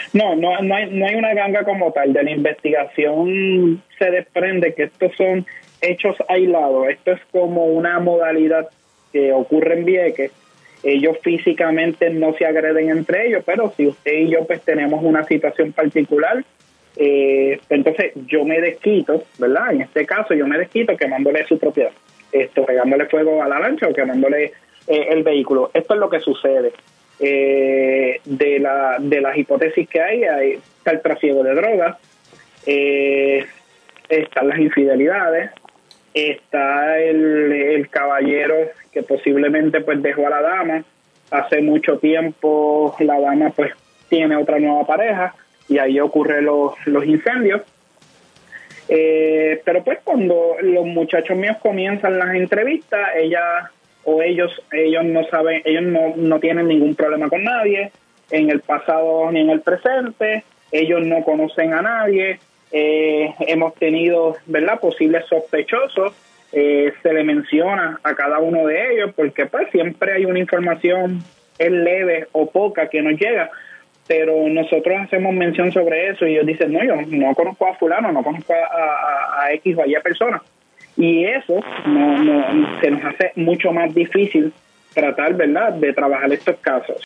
No hay una ganga como tal. De la investigación se desprende que estos son hechos aislados. Esto es como una modalidad que ocurre en Vieques. Ellos físicamente no se agreden entre ellos, pero si usted y yo pues tenemos una situación particular, entonces yo me desquito, ¿verdad? En este caso yo me desquito quemándole su propiedad, pegándole fuego a la lancha o quemándole el vehículo. Esto es lo que sucede. De las hipótesis que hay está el tráfico de drogas, están las infidelidades, está el caballero que posiblemente pues dejó a la dama hace mucho tiempo. La dama pues tiene otra nueva pareja y ahí ocurren los incendios. Pero pues cuando los muchachos míos comienzan las entrevistas, ellos no saben, ellos no tienen ningún problema con nadie, en el pasado ni en el presente, ellos no conocen a nadie. Hemos tenido, ¿verdad?, posibles sospechosos. Se le menciona a cada uno de ellos porque pues siempre hay una información, es leve o poca, que nos llega, pero nosotros hacemos mención sobre eso y ellos dicen, no, yo no conozco a fulano, no conozco a X o a Y persona. Y eso se nos hace mucho más difícil tratar, ¿verdad?, de trabajar estos casos.